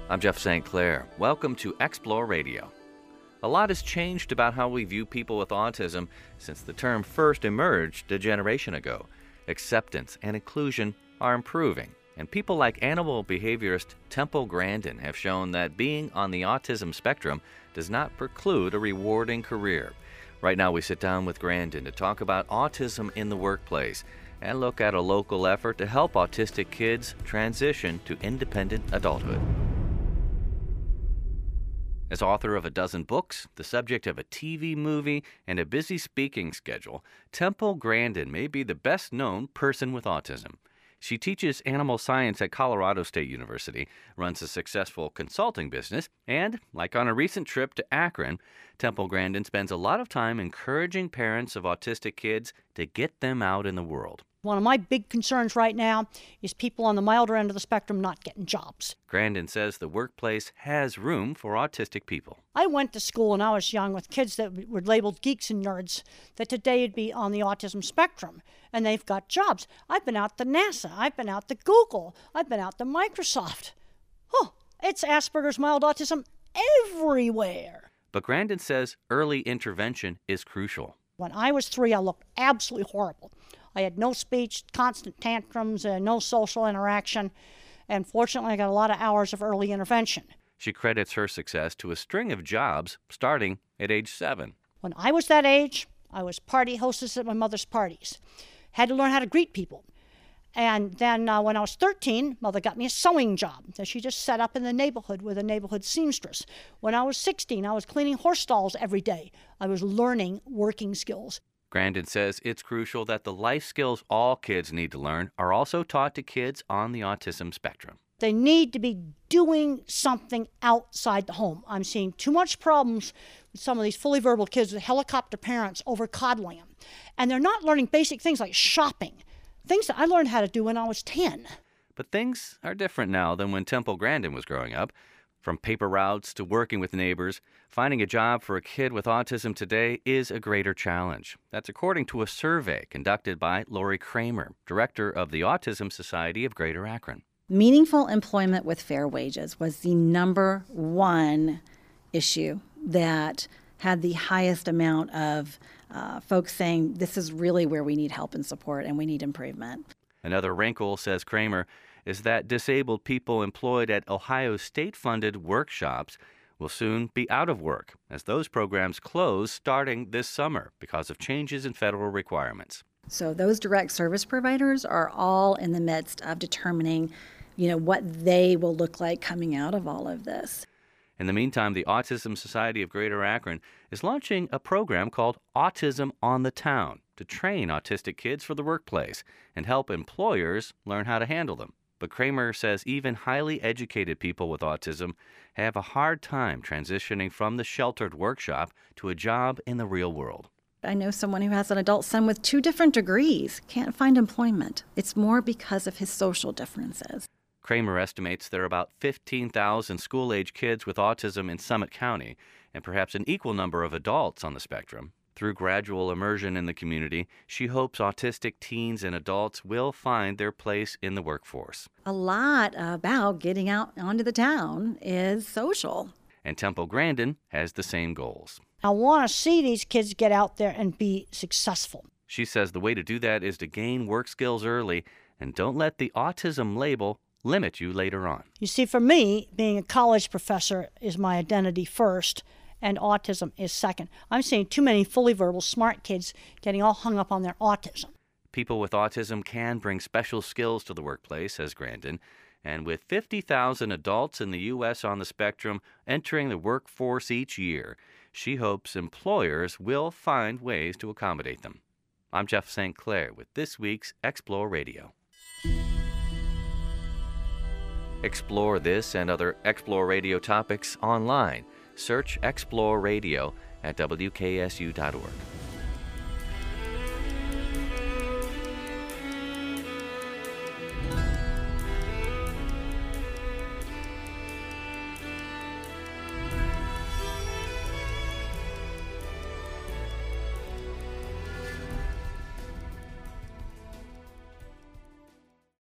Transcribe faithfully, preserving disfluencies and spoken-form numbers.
I'm Jeff Saint Clair. Welcome to Explore Radio. A lot has changed about how we view people with autism since the term first emerged a generation ago. Acceptance and inclusion are improving, and people like animal behaviorist Temple Grandin have shown that being on the autism spectrum does not preclude a rewarding career. Right now we sit down with Grandin to talk about autism in the workplace and look at a local effort to help autistic kids transition to independent adulthood. As author of a dozen books, the subject of a T V movie, and a busy speaking schedule, Temple Grandin may be the best-known person with autism. She teaches animal science at Colorado State University, runs a successful consulting business, and, like on a recent trip to Akron, Temple Grandin spends a lot of time encouraging parents of autistic kids to get them out in the world. One of my big concerns right now is people on the milder end of the spectrum not getting jobs. Grandin says the workplace has room for autistic people. I went to school when I was young with kids that were labeled geeks and nerds that today would be on the autism spectrum, and they've got jobs. I've been out to NASA. I've been out to Google. I've been out to Microsoft. Oh, it's Asperger's mild autism everywhere. But Grandin says early intervention is crucial. When I was three, I looked absolutely horrible. I had no speech, constant tantrums, uh, no social interaction, and fortunately I got a lot of hours of early intervention. She credits her success to a string of jobs starting at age seven. When I was that age, I was party hostess at my mother's parties. Had to learn how to greet people. And then uh, when I was thirteen, Mother got me a sewing job that she just set up in the neighborhood with a neighborhood seamstress. When I was sixteen, I was cleaning horse stalls every day. I was learning working skills. Grandin says it's crucial that the life skills all kids need to learn are also taught to kids on the autism spectrum. They need to be doing something outside the home. I'm seeing too much problems with some of these fully verbal kids with helicopter parents over coddling them. And they're not learning basic things like shopping, things that I learned how to do when I was ten. But things are different now than when Temple Grandin was growing up. From paper routes to working with neighbors, finding a job for a kid with autism today is a greater challenge. That's according to a survey conducted by Lori Kramer, director of the Autism Society of Greater Akron. Meaningful employment with fair wages was the number one issue that had the highest amount of uh, folks saying this is really where we need help and support and we need improvement. Another wrinkle, says Kramer, is that disabled people employed at Ohio State-funded workshops will soon be out of work as those programs close starting this summer because of changes in federal requirements. So those direct service providers are all in the midst of determining, you know, what they will look like coming out of all of this. In the meantime, the Autism Society of Greater Akron is launching a program called Autism on the Town to train autistic kids for the workplace and help employers learn how to handle them. But Kramer says even highly educated people with autism have a hard time transitioning from the sheltered workshop to a job in the real world. I know someone who has an adult son with two different degrees, can't find employment. It's more because of his social differences. Kramer estimates there are about fifteen thousand school-age kids with autism in Summit County and perhaps an equal number of adults on the spectrum. Through gradual immersion in the community, she hopes autistic teens and adults will find their place in the workforce. A lot about getting out onto the town is social. And Temple Grandin has the same goals. I want to see these kids get out there and be successful. She says the way to do that is to gain work skills early and don't let the autism label limit you later on. You see, for me, being a college professor is my identity first, and autism is second. I'm seeing too many fully verbal, smart kids getting all hung up on their autism. People with autism can bring special skills to the workplace, says Grandin, and with fifty thousand adults in the U S on the spectrum entering the workforce each year, she hopes employers will find ways to accommodate them. I'm Jeff Saint Clair with this week's Explore Radio. Explore this and other Explore Radio topics online. Search Explore Radio at W K S U dot org.